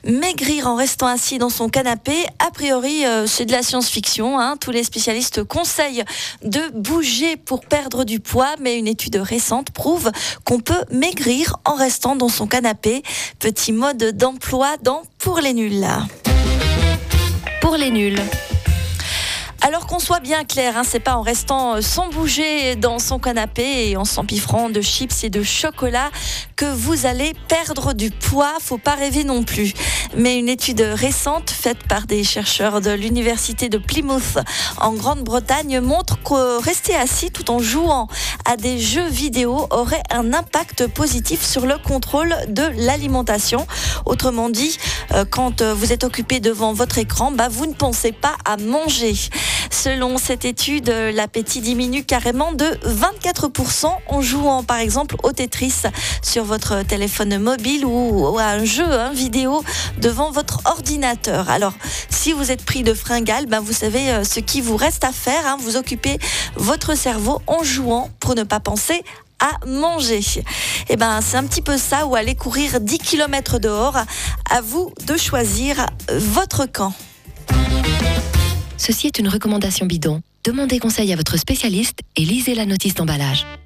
Maigrir en restant assis dans son canapé, a priori, c'est de la science-fiction. Tous les spécialistes conseillent de bouger pour perdre du poids, mais une étude récente prouve qu'on peut maigrir en restant dans son canapé. Petit mode d'emploi dans Pour les nuls. Pour les nuls. Alors qu'on soit bien clair, c'est pas en restant sans bouger dans son canapé et en s'empiffrant de chips et de chocolat que vous allez perdre du poids. Faut pas rêver non plus. Mais une étude récente faite par des chercheurs de l'université de Plymouth en Grande-Bretagne montre que rester assis tout en jouant à des jeux vidéo aurait un impact positif sur le contrôle de l'alimentation. Autrement dit, quand vous êtes occupé devant votre écran, vous ne pensez pas à manger. Selon cette étude, l'appétit diminue carrément de 24% en jouant par exemple au Tetris sur votre téléphone mobile ou à un jeu vidéo devant votre ordinateur. Alors, si vous êtes pris de fringales, vous savez ce qu'il vous reste à faire. Vous occupez votre cerveau en jouant pour ne pas penser à manger. C'est un petit peu ça, ou aller courir 10 km dehors. À vous de choisir votre camp. Ceci est une recommandation bidon. Demandez conseil à votre spécialiste et lisez la notice d'emballage.